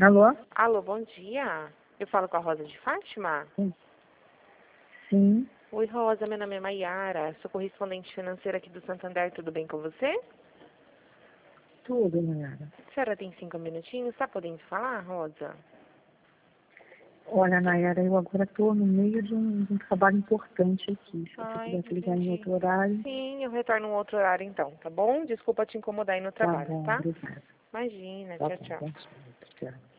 Alô? Alô, bom dia. Eu falo com a Rosa de Fátima? Sim, Oi, Rosa, meu nome é Maiara, sou correspondente financeira aqui do Santander, tudo bem com você? tudo, Nayara. A senhora tem 5 minutinhos, tá podendo falar, Rosa? Olha, Nayara, eu agora estou no meio de um trabalho importante aqui. Se você Ai, pudesse ligar em entendi. outro horário, Sim, eu retorno um outro horário então, tá bom? Desculpa te incomodar aí no tá trabalho, bom, tá? obrigada. Imagina, Tá tchau, bom, tchau. tchau.